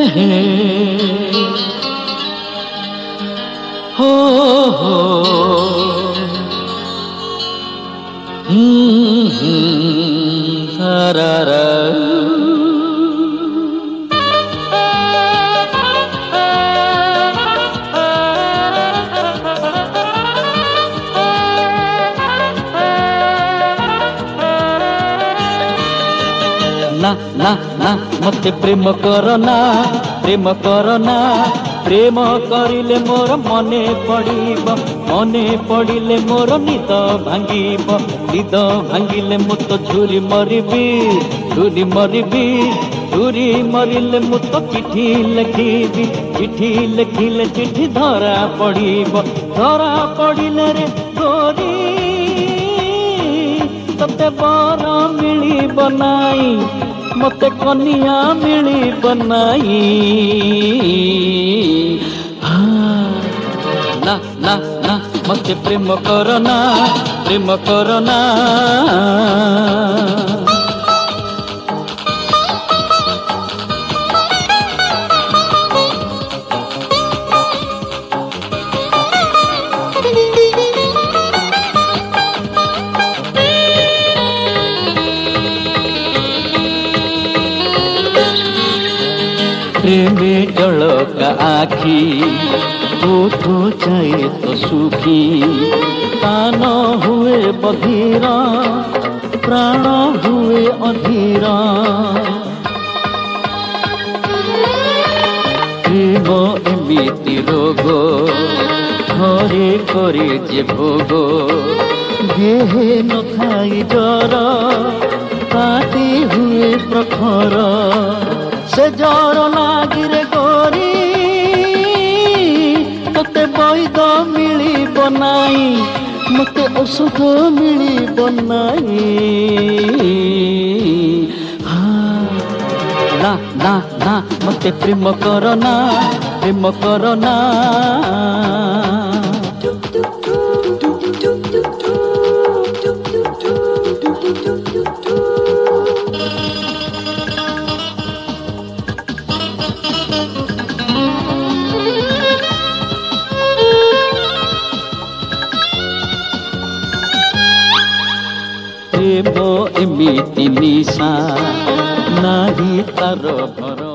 हो हो सारारा ना ना ना मते प्रेम करना प्रेम करना प्रेम करिले मोर मने पड़िले मोर निद भांगिले मु तो झुरी मरिबी झुरी मरिले मु तो चिठी लिखिले चिठी धरा पड़िले रे गोरी तते बर मिली बनाई मते कनिया मिली बनाई ना ना ना मते प्रेम करना प्रेमी जलका आखी ओठो चाहे तो सुखी कान हुए बधिरा प्राण हुए अधीरा प्रेम एमिति रोग घरे करे जे भोग देहे न खाई जर काटी हुए प्रखर से जर लागिरे गोरी तते वैद मिली बनाई मते औषध मिली बनाई ना ना ना मते प्रेम करना प्रेम एमिति निशा नाही तार भर